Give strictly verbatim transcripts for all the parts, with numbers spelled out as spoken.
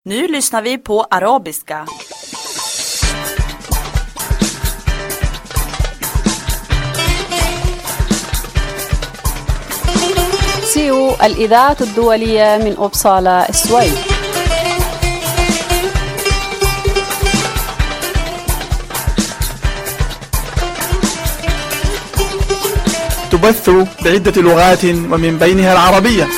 Nu lyssnar vi på arabiska. سيو الإذاعة الدولية من أوبسالا السويد. تبث بعدة لغات ومن بينها العربية.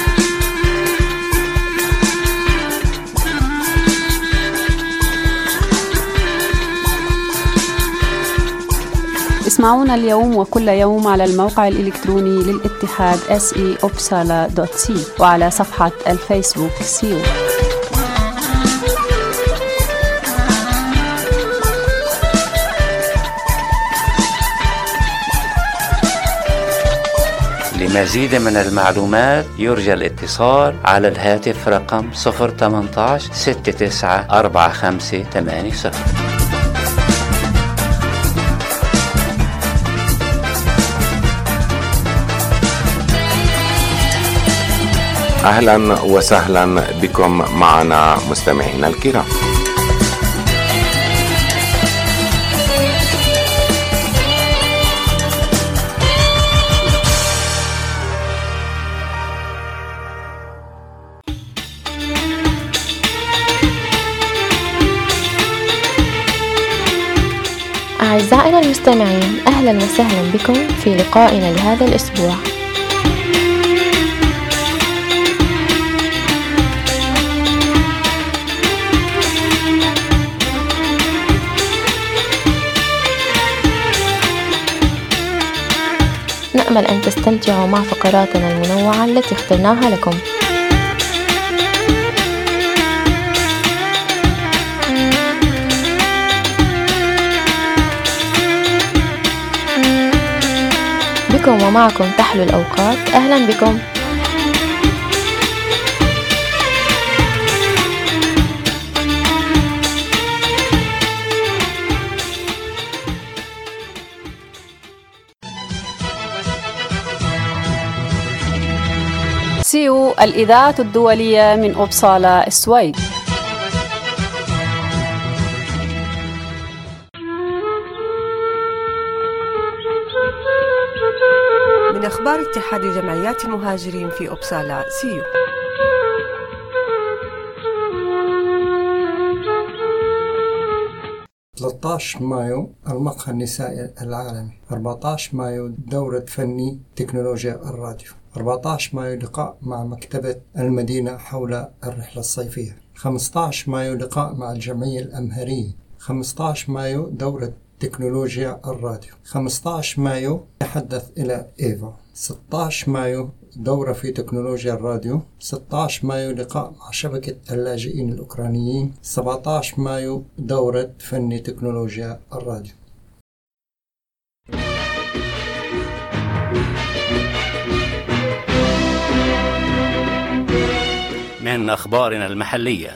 اسمعونا اليوم وكل يوم على الموقع الإلكتروني للاتحاد اس اي اوبسالا دوت سي وعلى صفحة الفيسبوك سيو. لمزيد من المعلومات يرجى الاتصال على الهاتف رقم صفر ثمانية عشر ستة تسعة أربعة خمسة ثمانية صفر. أهلا وسهلا بكم معنا مستمعينا الكرام. أعزائنا المستمعين، أهلا وسهلا بكم في لقائنا لهذا الأسبوع. نأمل أن تستمتعوا مع فقراتنا المنوعة التي اخترناها لكم. بكم ومعكم تحلو الأوقات. أهلا بكم. سيو الإذاعة الدولية من أوبسالا السويد. من أخبار اتحاد جمعيات المهاجرين في أوبسالا سيو. ثلاثة عشر مايو المقهى النسائي العالمي. أربعة عشر مايو دورة فني تكنولوجيا الراديو. أربعة عشر مايو لقاء مع مكتبة المدينة حول الرحلة الصيفية. خمسة عشر مايو لقاء مع الجمعية الأمهرية. خمسة عشر مايو دورة تكنولوجيا الراديو. خمسة عشر مايو يحدث إلى إيفا. ستة عشر مايو دورة في تكنولوجيا الراديو. ستة عشر مايو لقاء مع شبكة اللاجئين الأوكرانيين. سبعة عشر مايو دورة فني تكنولوجيا الراديو. من أخبارنا المحلية.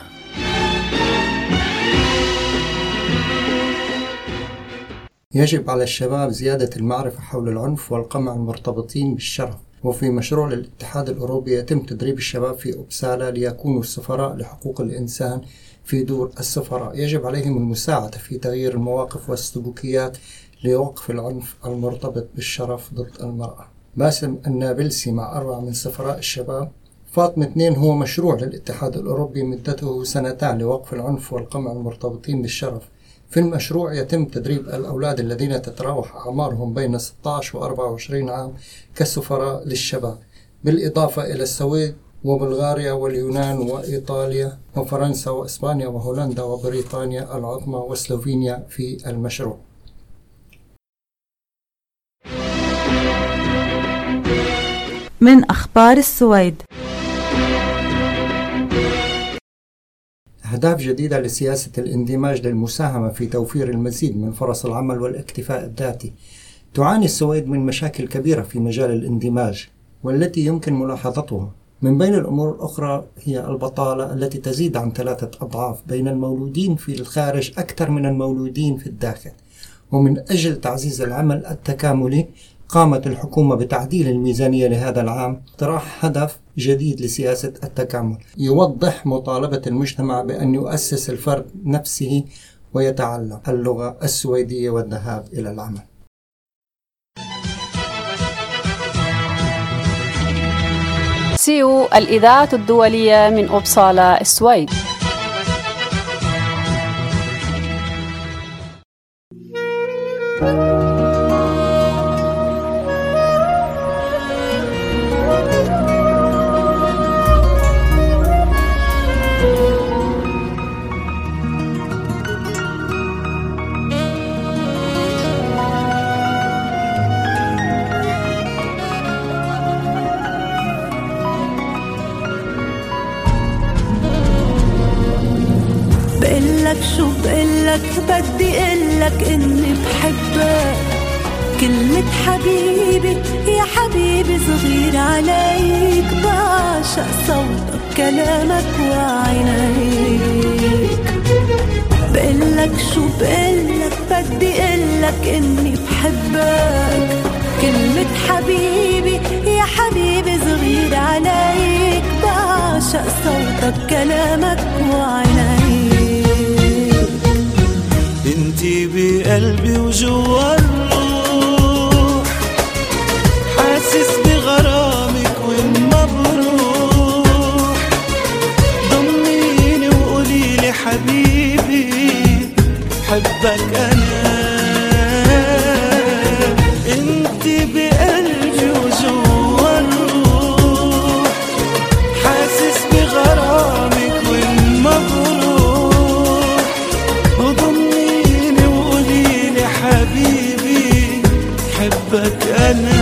يجب على الشباب زيادة المعرفة حول العنف والقمع المرتبطين بالشرف. وفي مشروع للاتحاد الأوروبي يتم تدريب الشباب في أوبسالا ليكونوا سفراء لحقوق الإنسان في دور السفراء. يجب عليهم المساعدة في تغيير المواقف والسلوكيات لوقف العنف المرتبط بالشرف ضد المرأة. باسم النابلسي مع أربعة من سفراء الشباب. فاطمة اثنين هو مشروع للاتحاد الأوروبي مدته سنتان لوقف العنف والقمع المرتبطين بالشرف. في المشروع يتم تدريب الأولاد الذين تتراوح أعمارهم بين ستة عشر و أربعة وعشرين عام كسفراء للشباب، بالإضافة إلى السويد وبلغاريا واليونان وإيطاليا وفرنسا وإسبانيا وهولندا وبريطانيا العظمى وسلوفينيا في المشروع. من أخبار السويد. أهداف جديدة لسياسة الاندماج للمساهمة في توفير المزيد من فرص العمل والاكتفاء الذاتي. تعاني السويد من مشاكل كبيرة في مجال الاندماج والتي يمكن ملاحظتها. من بين الأمور الأخرى هي البطالة التي تزيد عن ثلاثة أضعاف بين المولودين في الخارج أكثر من المولودين في الداخل. ومن أجل تعزيز العمل التكاملي قامت الحكومة بتعديل الميزانية لهذا العام، اقتراح هدف جديد لسياسة التكامل يوضح مطالبة المجتمع بأن يؤسس الفرد نفسه ويتعلم اللغة السويدية والذهاب إلى العمل. سيو الإذاعة الدولية من أوبسالا، السويد. بقلك شو بقلك بدي قلك إني بحبك، كلمة حبيبي يا حبيبي صغير عليك، بعشق صوتك كلامك وعينيك. بقلك شو بقلك بدي قلك إني بحبك، كلمة حبيبي يا حبيبي صغير عليك، بعشق صوتك كلامك وعينيك. انتي بقلبي وجوا الروح، حاسس بغرامك وين ما بروح، ضمنيني وقوليلي حبيبي حبك انا. انتي بقلبي وجوا الروح، حاسس بغرامك وين ما بروح، وضمنيني وقوليلي حبيبي حبك أنا.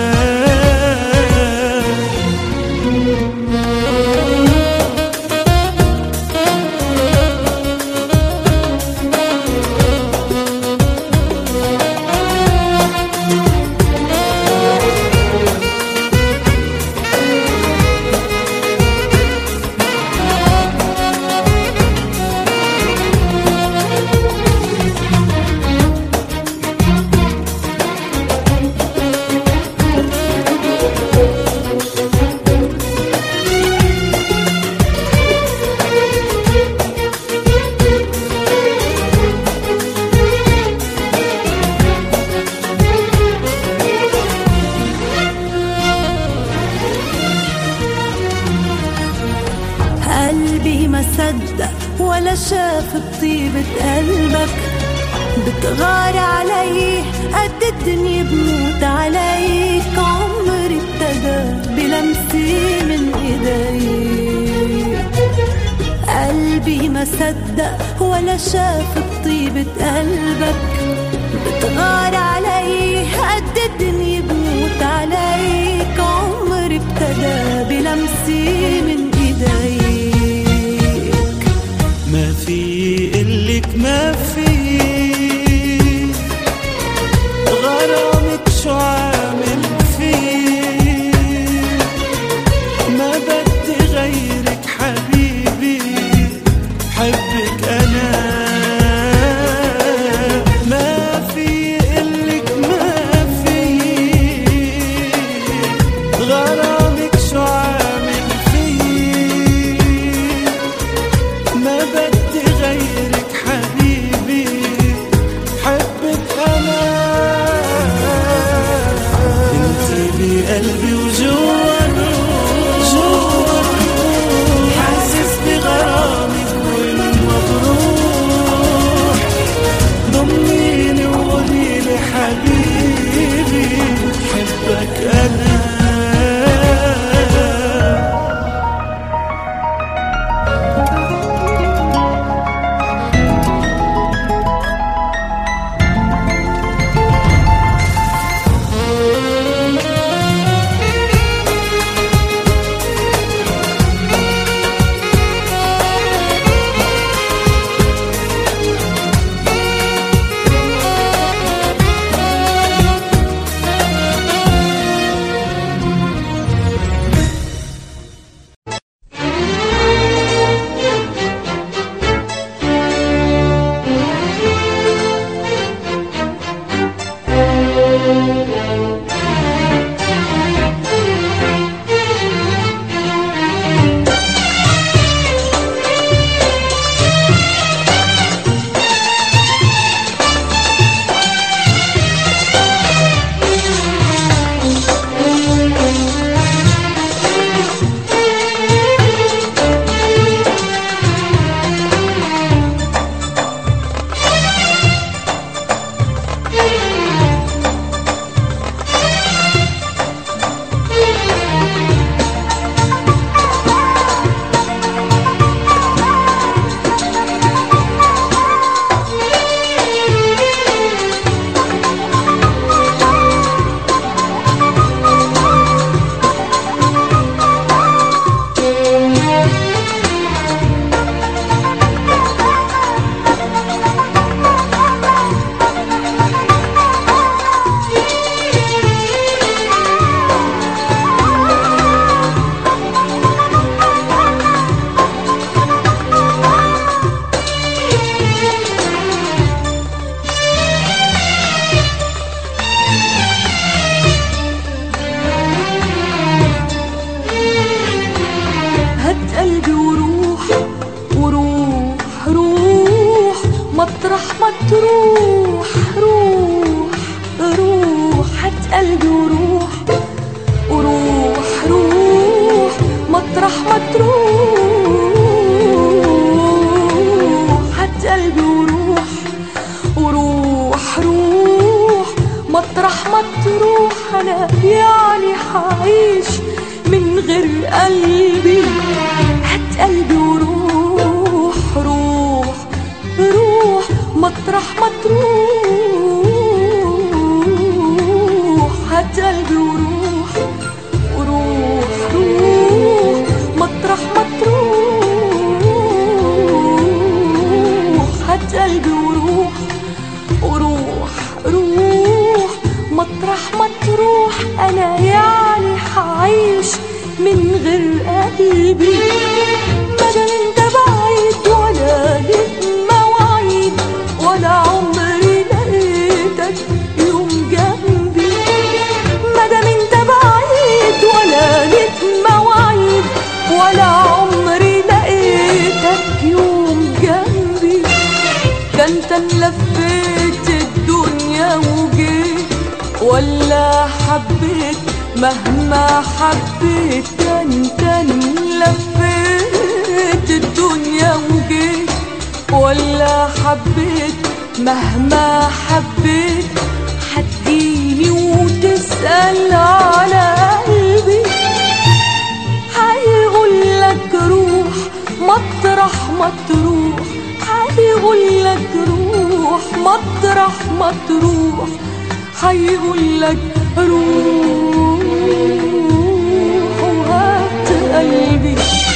ولا شاف بطيبة قلبك، بتغار علي قد الدنيا بموت عليك، عمري ابتدى بلمسي من ايديك. قلبي ما صدق ولا شاف بطيبة قلبك، بتغار علي قد الدنيا بموت عليك، عمري ابتدى بلمسي من ايديك. ما في قلك ما في غرامك شو عامل فيه، ما بدي غيرك حبيبي حبك أنا. ما في قلك ما في غرامك شو عامل فيه، ما بدي غيرك حبيبي حبك أنا. انتي بقلبي وجوا الروح، حاسس بغرامك وين ما روح روح روح هات قلبي وروح وروح روح مطرح ما تروح هات قلبي وروح وروح روح مطرح ما تروح انا يعني حعيش من غير قلبي هات قلبي وروح روح روح مطرح ما تروح هات قلبي وروح وروح روح مطرح ما تروح هات قلبي وروح وروح روح مطرح ما تروح انا يعني حعيش من غير قلبي مادام انت بعيد ولا ليك مواعيد ولا عمري لقيتك يوم جنبي مادام انت بعيد ولا ليك مواعيد ولا عمري لقيتك يوم جنبي ده انت لفيت الدنيا وجيت ولا حبيت مهما حبيت انت لفيت الدنيا وجيت ولا حبيت مهما حبيت هتجيني وتسأل على قلبي هيقولك روح مطرح ما تروح هيقولك روح مطرح ما تروح هيقولك روح وهات قلبي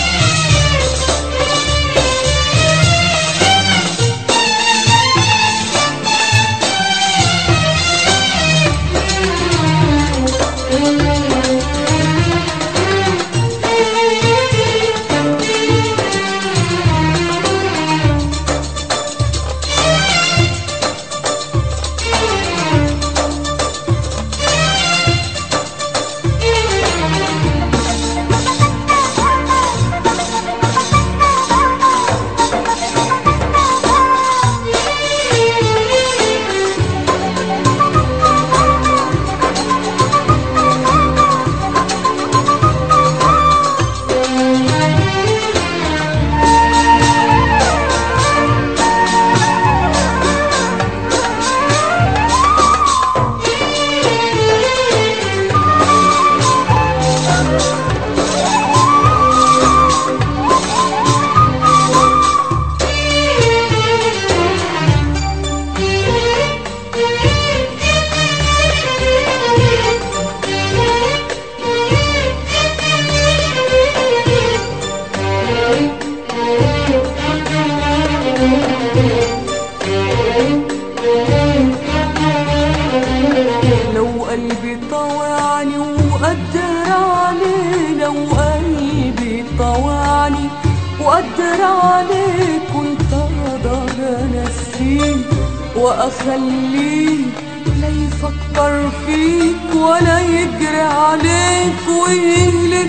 وأخليه لا يفكر فيك ولا يجري عليك ويلف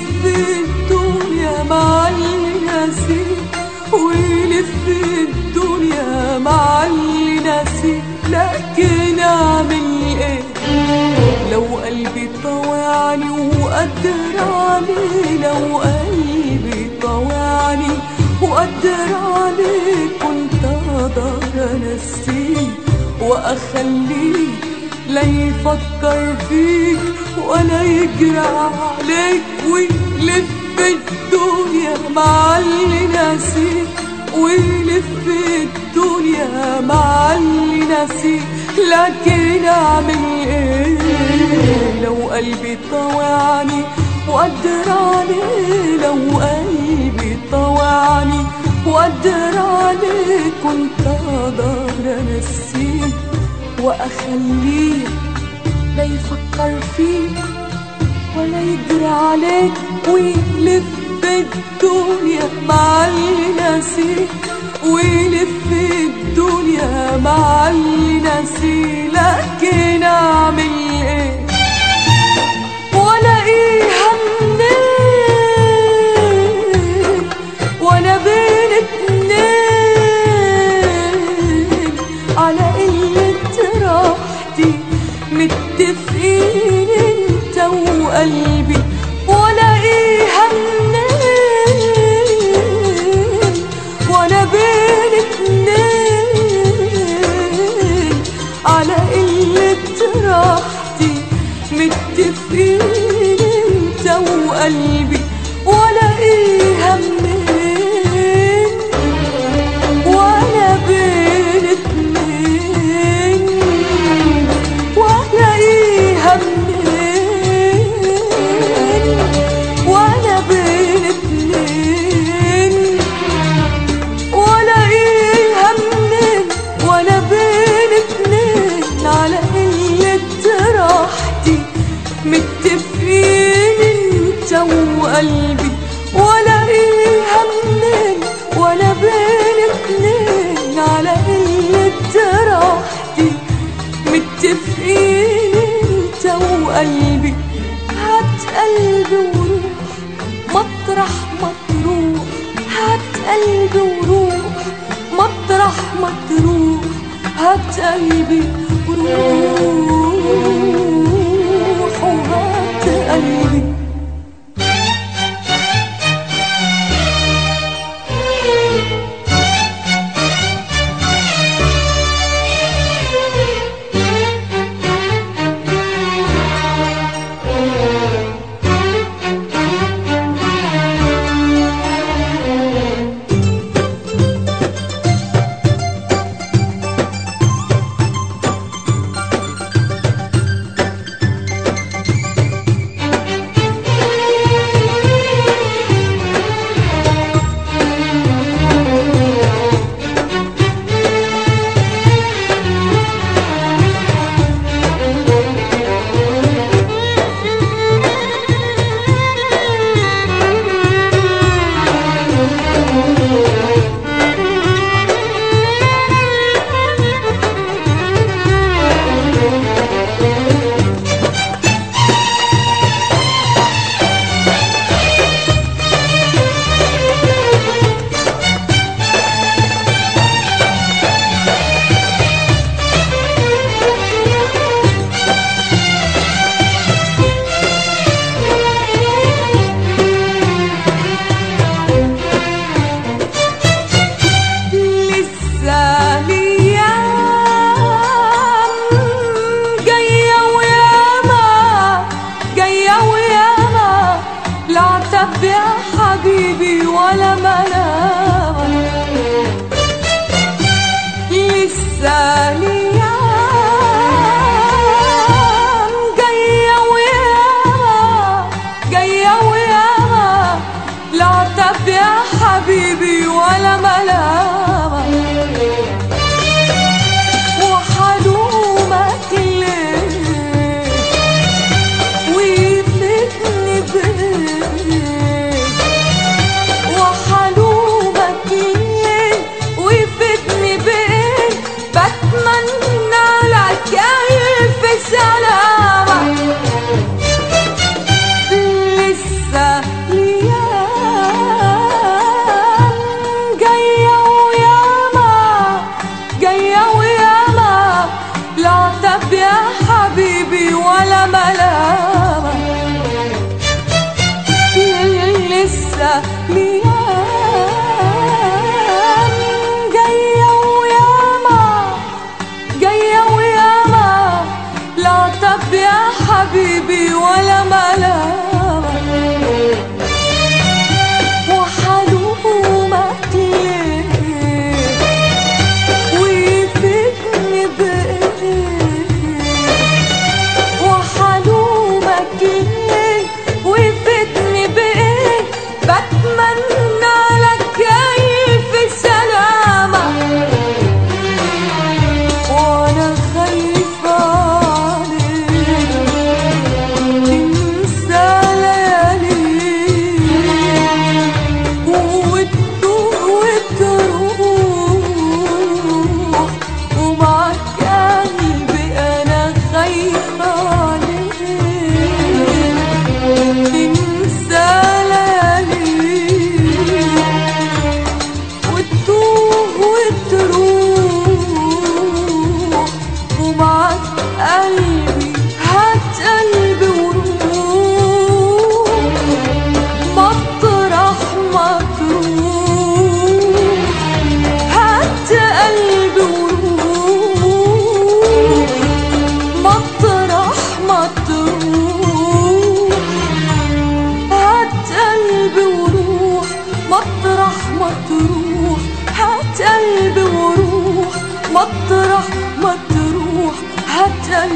الدنيا مع اللي ناسيك ويلف الدنيا مع اللي ناسيك لكن أعمل إيه لو قلبي طوعني وقدر عليه لو قلبي طوعني وقدر عليه كنت أقدر أنسيه وأخليه لا يفكر فيك ولا يجري عليك ويلف الدنيا مع اللي ناسيك ويلف الدنيا مع اللي ناسيك لكن أعمل إيه لو قلبي طوعني وقدر عليه لو قلبي طوعني وقدر عليه كنت أقدر أنسيه وأخليه لا يفكر فيك ولا يجري عليك ويلف الدنيا مع اللي ناسيك ويلف الدنيا مع اللي ناسيه لكن أعمل إيه وألاقيها منين وأنا بين اتنين على وقلبي ولاقيها منين وانا بين اتنين على قلة راحتي متفقين انت وقلبي ولاقيها منين وانا بين اتنين ولاقيها منين وانا بين اتنين ولاقيها منين وانا بين اتنين على قلة راحتي متفقين انت وقلبي ولاقيها منين وانا بين اتنين على قلة راحتي متفقين انت وقلبي. هات قلبي وروح مطرح ما تروح، هات قلبي وروح مطرح ما تروح، هات قلبي وروح وهات قلبي.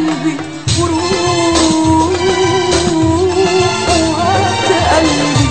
قلبي وروح وهات قلبي.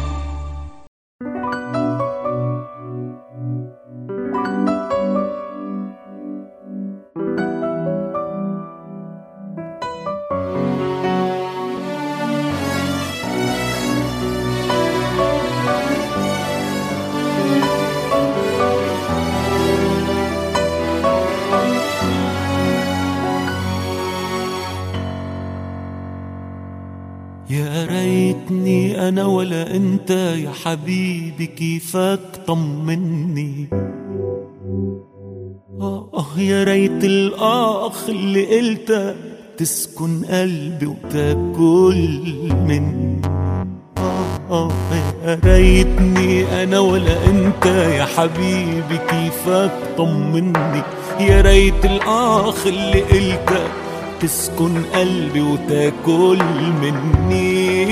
يا ريتني أنا ولا أنت يا حبيبي، كيفك طمني. آه يا ريت الآخ اللي قلته تسكن قلبي وتاكل مني. آه يا ريتني أنا ولا أنت يا حبيبي، كيفك طمني. يا ريت الآخ اللي قلته تسكن قلبي وتاكل مني.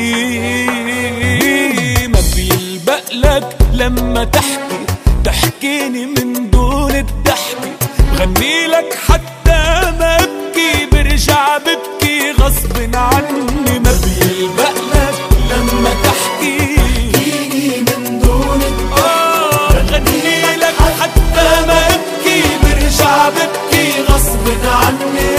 ما بيلبقلك لما تحكي تحكيني من دون الضحك، بغني لك حتى ما ابكي برجع ببكي غصب عني. ما بيلبقلك لما تحكي تحكيني من دون الضحك، بغني لك حتى ما ابكي برجع ببكي غصب عني.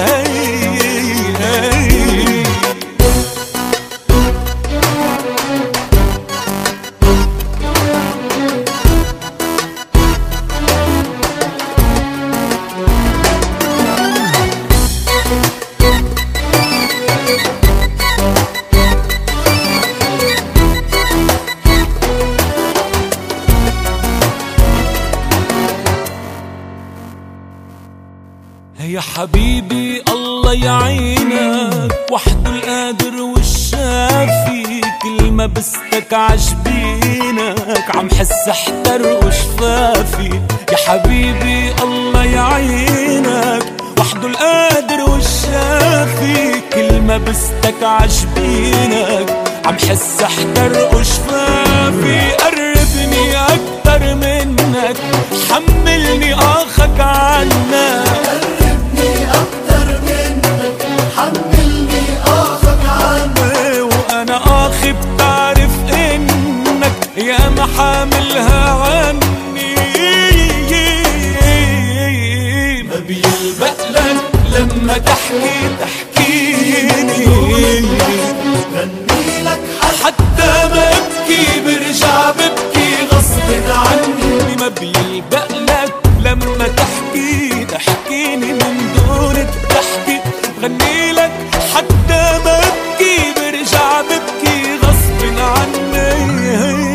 يا حبيبي الله يعينك، وحده القادر والشافي، كل ما بستك عجبينك عم حس احترق وشفافي. يا حبيبي الله يعينك، وحده القادر والشافي، كل ما بستك عجبينك عم حس احترق وشفافي. قربني اكتر منك، حملني اخك عنك، حملني آخك عني. وأنا آخي بتعرف إنك يا ما حاملها عني. ما بيلبقلك لما تحكي تحكيني، غني لك حتى ما أبكي برجع ببكي غصب عني. ما بيلبقلك لما تحكي تحكيني من دون الضحك، غني لك حتى ما ابكي برجع ببكي غصب عني.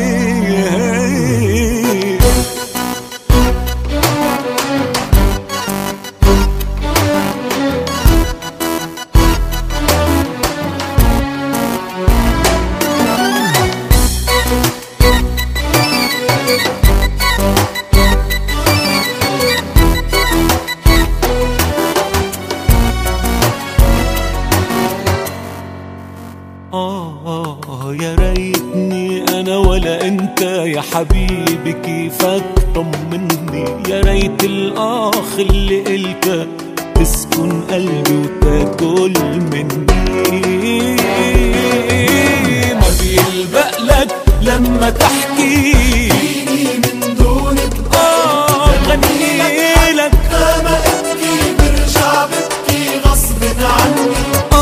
آه يا ريتني أنا ولا أنت يا حبيبي، كيفك طمني. يا ريت الآخ اللي قلته تسكن قلبي وتاكل مني. ما بيلبقلك لما تحكي من دون آه غني لك ما أبكي برجع ببكي غصب عني.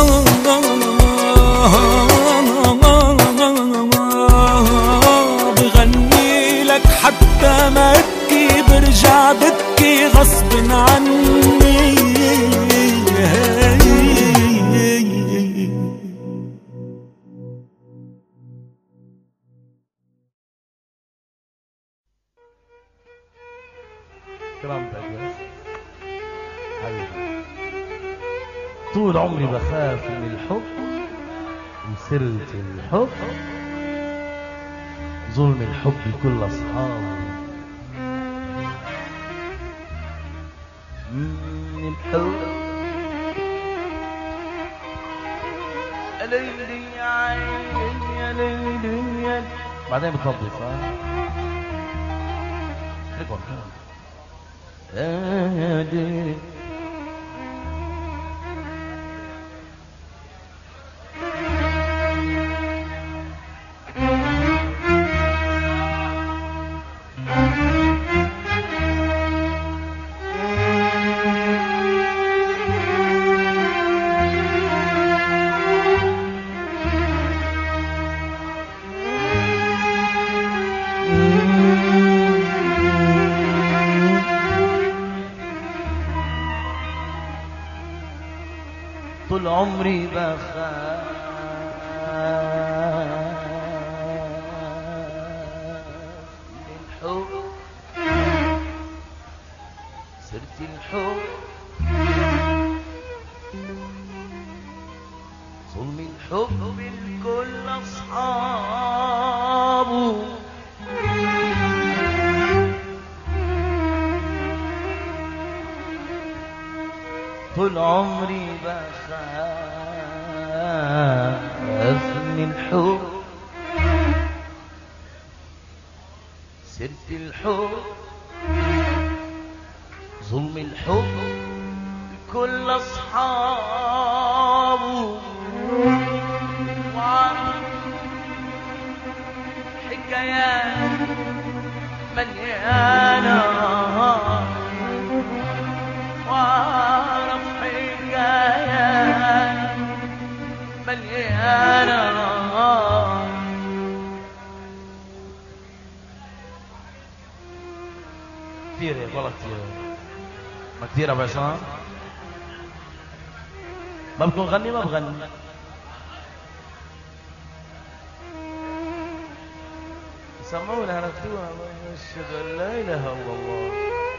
بغني لك حتى ما ابكي برجع ببكي غصب عني. كرامتك يا حبيبي، طول عمري بخاف من الحب وسرت الحب، ظلم الحب لكل أصحابي. من الحب يا ليلي يا عيني يا ليلي يا بعدين بتفضي صح؟ يا ليلي طول عمري بخاف من الحب، صرت الحب ظلم الحب الكل أصحابه، طول عمري بخاف من الحب، صرت الحب ظلم الحب الكل أصحابه، وعرف حكايات مليانة، وعرف حكايات مليانة، كثير هيك والله كثير، ما كثير ابو عصام، ما بكون غني ما بغني. سمعونا نكتبها، اشهد ان لا اله الا الله.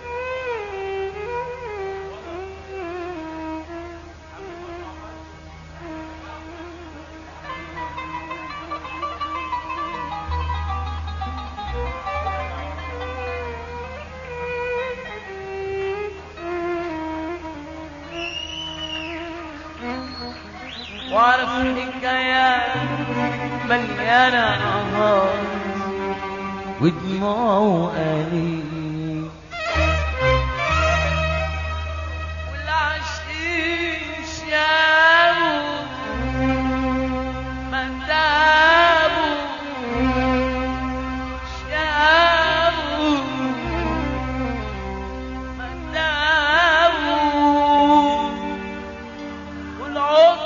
وعرف حكايات مليانة نهار ودموع وأنين، والعاشقين شافوا ما تابوا، شافوا ما تابوا، والعمر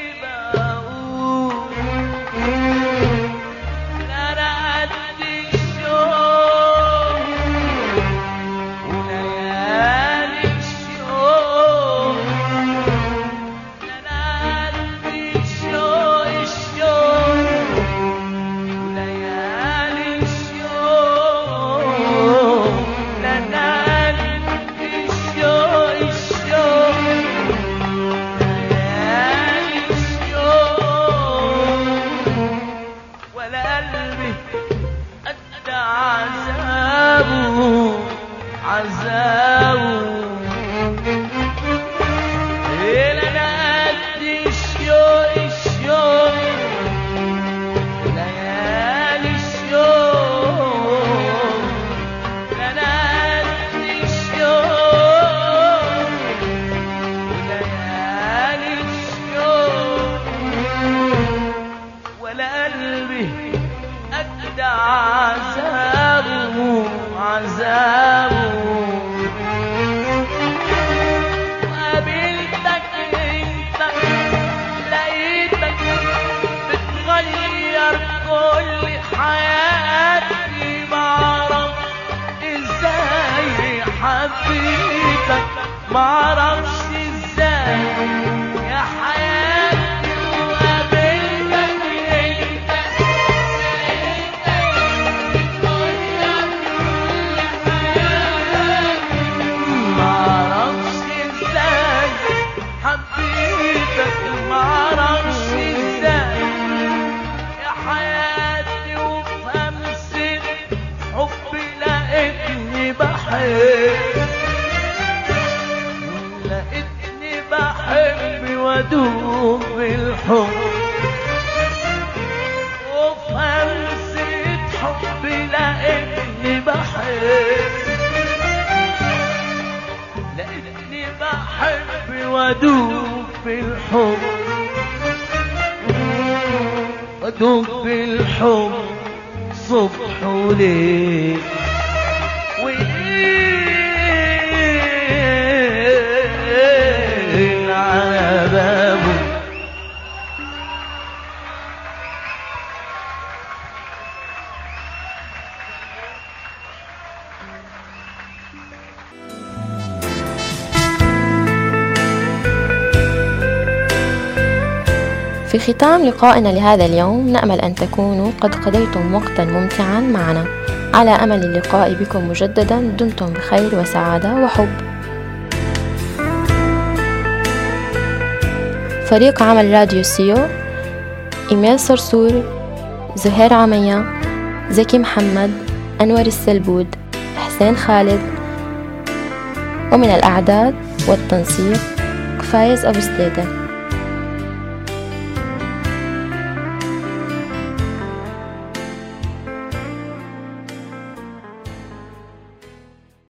معرفش ازاي يا حياتي وقابلتك انت، معرفش ازاي حبيتك، معرفش ازاي يا حياتي، وفي همسة حبي لقيتني بحب، بحب وادوب بالحب، وفي همسة حبي لقيتني بحب، لقيتني بحب وادوب بالحب، وادوب بالحب صبح وليل على بابه. في ختام لقائنا لهذا اليوم نأمل أن تكونوا قد قضيتم وقتا ممتعا معنا. على أمل اللقاء بكم مجددا. دمتم بخير وسعادة وحب. فريق عمل راديو سيو: إيميل صرصور، زهير عمية، زكي محمد، أنور السلبود، حسين خالد. ومن الأعداد والتنسيق فايز أبو سديدة.